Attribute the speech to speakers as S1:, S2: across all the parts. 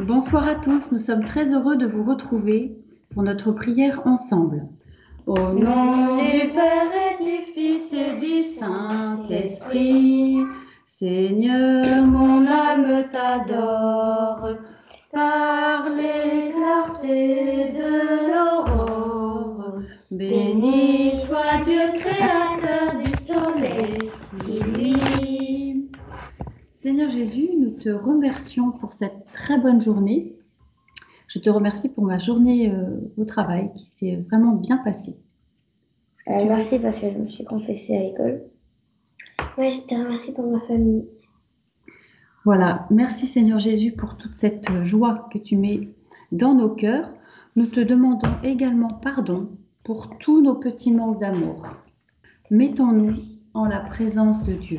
S1: Bonsoir à tous, nous sommes très heureux de vous retrouver pour notre prière ensemble. Au nom du Père et du Fils et du Saint-Esprit, Seigneur, mon âme t'adore, par les clartés de l'aurore. Béni soit Dieu, créateur du soleil qui luit. Seigneur Jésus, nous te remercions pour cette très bonne journée. Je te remercie pour ma journée au travail qui s'est vraiment bien passée.
S2: Merci parce que je me suis confessée à l'école. Oui, je te remercie pour ma famille.
S1: Voilà, merci Seigneur Jésus pour toute cette joie que tu mets dans nos cœurs. Nous te demandons également pardon pour tous nos petits manques d'amour. Mettons-nous en la présence de Dieu.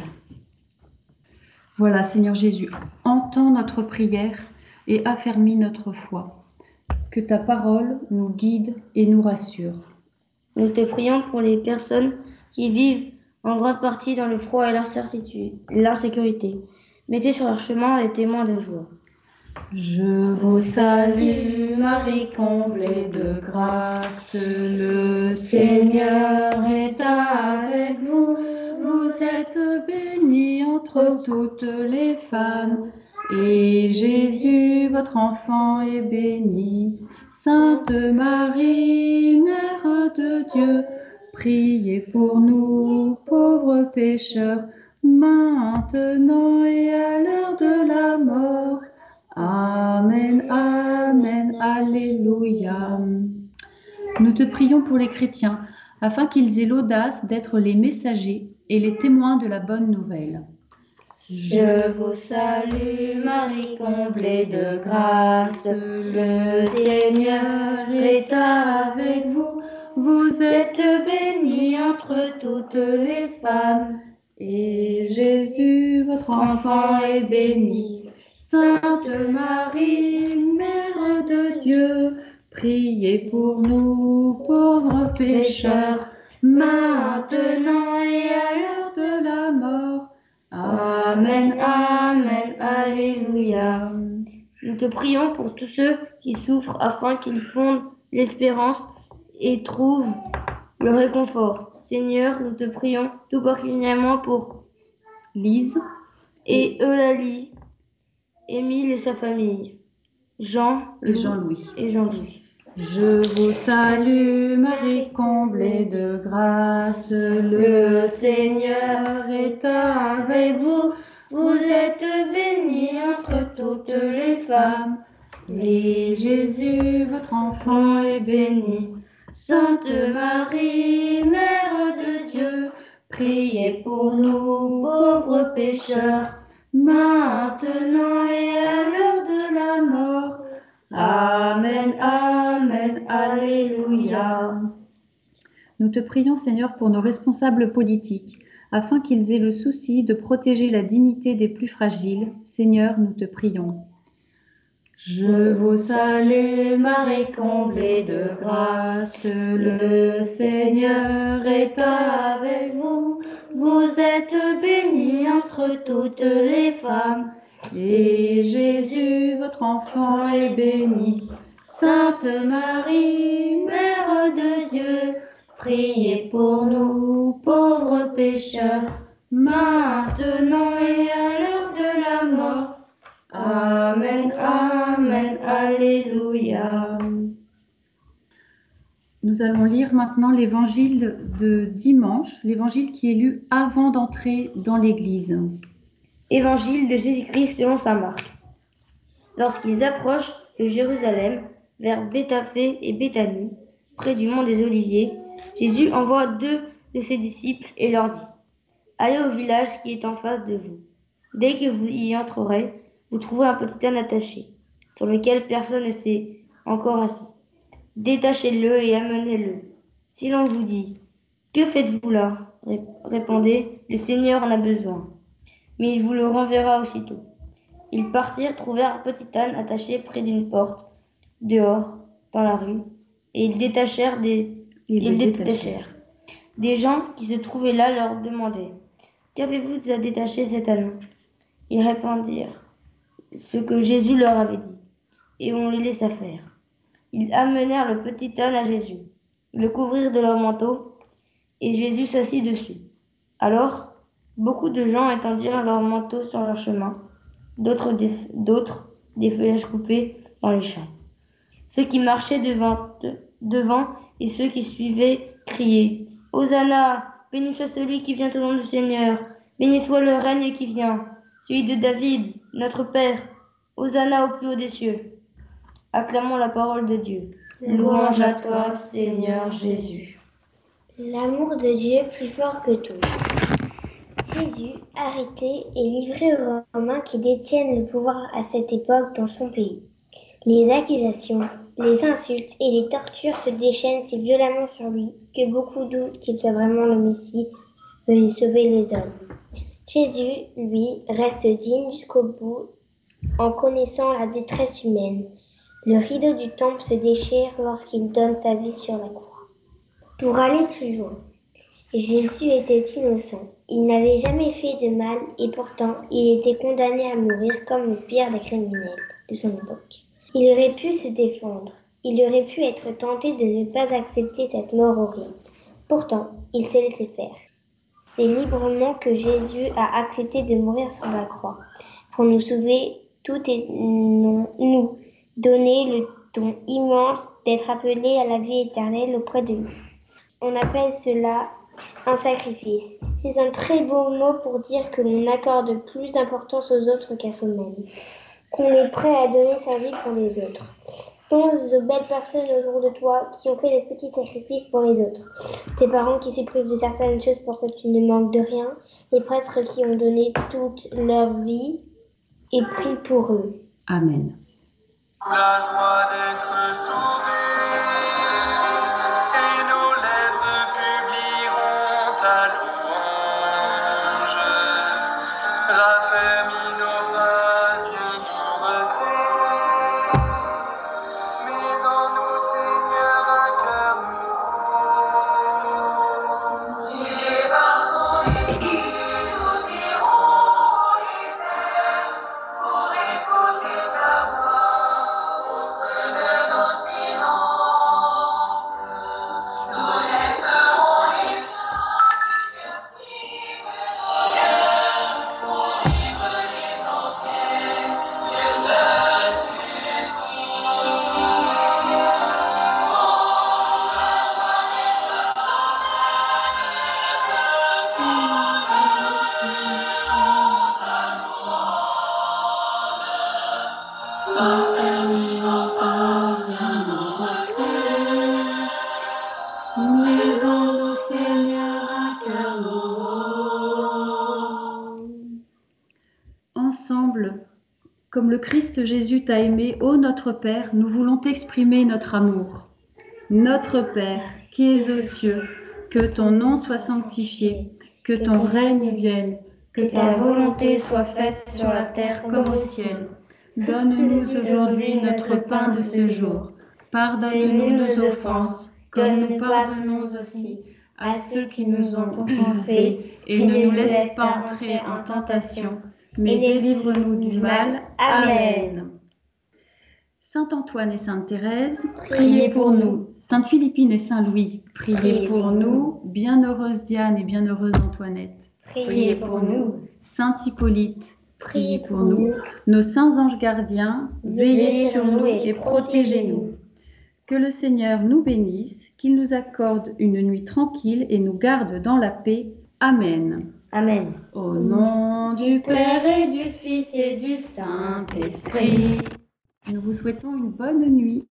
S1: Voilà, Seigneur Jésus, entends notre prière et affermis notre foi. Que ta parole nous guide et nous rassure.
S2: Nous te prions pour les personnes qui vivent en grande partie dans le froid et l'insécurité. Mettez sur leur chemin les témoins de joie.
S1: Je vous salue, Marie comblée de grâce, le Seigneur est avec vous. Vous êtes bénie entre toutes les femmes, et Jésus, votre enfant, est béni. Sainte Marie, Mère de Dieu, priez pour nous, pauvres pécheurs, maintenant et à l'heure de la mort. Amen, Amen, Alléluia. Nous te prions pour les chrétiens, afin qu'ils aient l'audace d'être les messagers et les témoins de la bonne nouvelle.
S2: Je vous salue, Marie comblée de grâce, le Seigneur est avec vous. Vous êtes bénie entre toutes les femmes,
S1: et Jésus, votre enfant, est béni. Sainte Marie, Mère de Dieu, priez pour nous, pauvres pécheurs, maintenant et à l'heure de la mort. Amen, Amen, Alléluia.
S2: Nous te prions pour tous ceux qui souffrent afin qu'ils fondent l'espérance et trouvent le réconfort. Seigneur, nous te prions tout particulièrement pour
S1: Lise
S2: et Eulalie, Émile et sa famille, Jean
S1: et Jean-Louis.
S2: Je
S1: vous salue, Marie comblée de grâce, le Seigneur est avec vous. Vous êtes bénie entre toutes les femmes, et Jésus, votre enfant, est béni. Sainte Marie, Mère de Dieu, priez pour nous, pauvres pécheurs, maintenant et à l'heure de la mort. Amen, Amen, Alléluia. Nous te prions, Seigneur, pour nos responsables politiques, afin qu'ils aient le souci de protéger la dignité des plus fragiles. Seigneur, nous te prions. Je vous salue, Marie comblée de grâce, le Seigneur est avec vous. Vous êtes bénie entre toutes les femmes, et Jésus, votre enfant, est béni. Sainte Marie, Mère de Dieu, priez pour nous, pauvres pécheurs, maintenant et à l'heure de la mort. Amen, Amen, Alléluia. Nous allons lire maintenant l'évangile de dimanche, l'évangile qui est lu avant d'entrer dans l'église.
S2: Évangile de Jésus-Christ selon saint Marc. Lorsqu'ils approchent de Jérusalem, vers Béthphagée et Béthanie, près du mont des Oliviers, Jésus envoie 2 de ses disciples et leur dit : Allez au village qui est en face de vous. Dès que vous y entrerez, vous trouverez un petit âne attaché, sur lequel personne ne s'est encore assis. Détachez-le et amenez-le. Si l'on vous dit : Que faites-vous là ? Répondez : Le Seigneur en a besoin. Mais il vous le renverra aussitôt. Ils partirent, trouvèrent un petit âne attaché près d'une porte, dehors, dans la rue, et ils le détachèrent. Des gens qui se trouvaient là leur demandaient : Qu'avez-vous à détacher cet âne ? Ils répondirent ce que Jésus leur avait dit. et on les laissa faire. Ils amenèrent le petit âne à Jésus, le couvrirent de leur manteau, et Jésus s'assit dessus. Alors, beaucoup de gens étendirent leurs manteaux sur leur chemin, d'autres des feuillages coupés dans les champs. Ceux qui marchaient devant et ceux qui suivaient criaient « Hosanna, béni soit celui qui vient au nom du Seigneur, béni soit le règne qui vient, celui de David, notre Père, Hosanna au plus haut des cieux. » Acclamons la parole de Dieu.
S1: Louange à toi, Seigneur Jésus.
S3: L'amour de Dieu plus fort que tout. Jésus, arrêté, est livré aux Romains qui détiennent le pouvoir à cette époque dans son pays. Les accusations, les insultes et les tortures se déchaînent si violemment sur lui que beaucoup doutent qu'il soit vraiment le Messie venu sauver les hommes. Jésus, lui, reste digne jusqu'au bout en connaissant la détresse humaine. Le rideau du temple se déchire lorsqu'il donne sa vie sur la croix. Pour aller plus loin, Jésus était innocent. Il n'avait jamais fait de mal et pourtant il était condamné à mourir comme le pire des criminels de son époque. Il aurait pu se défendre. Il aurait pu être tenté de ne pas accepter cette mort horrible. Pourtant, il s'est laissé faire. C'est librement que Jésus a accepté de mourir sur la croix pour nous sauver toutes et nous donner le don immense d'être appelés à la vie éternelle auprès de lui. On appelle cela un sacrifice. C'est un très beau mot pour dire que l'on accorde plus d'importance aux autres qu'à soi-même, qu'on est prêt à donner sa vie pour les autres. Pense aux belles personnes autour de toi qui ont fait des petits sacrifices pour les autres. Tes parents qui se privent de certaines choses pour que tu ne manques de rien. Les prêtres qui ont donné toute leur vie et pris pour eux.
S1: Amen.
S4: La joie d'être sauvé, et nos lèvres publieront ta louange. Raffermis nos pas, Dieu nous recrée, mais en nous, Seigneur, un cœur nouveau. Guidés par son esprit, nous irons les airs pour écouter sa voix.
S1: Ensemble, comme le Christ Jésus t'a aimé, ô notre Père, nous voulons t'exprimer notre amour. Notre Père, qui es aux cieux, que ton nom soit sanctifié, que ton règne vienne, que ta volonté soit faite sur la terre comme au ciel. Donne-nous aujourd'hui notre pain de ce jour. Pardonne-nous nos offenses, comme nous pardonnons aussi à ceux qui nous ont offensés, et ne nous laisse pas entrer en tentation, mais délivre-nous du mal. Amen. Saint Antoine et Sainte Thérèse, priez pour nous. Sainte Philippine et Saint Louis, priez pour nous. Bienheureuse Diane et bienheureuse Antoinette,
S3: Priez pour nous.
S1: Saint Hippolyte, priez pour nous. Nos saints anges gardiens, veillez sur nous et protégez-nous. Que le Seigneur nous bénisse, qu'il nous accorde une nuit tranquille et nous garde dans la paix. Amen.
S2: Amen.
S1: Au nom du Père et du Fils et du Saint-Esprit, nous vous souhaitons une bonne nuit.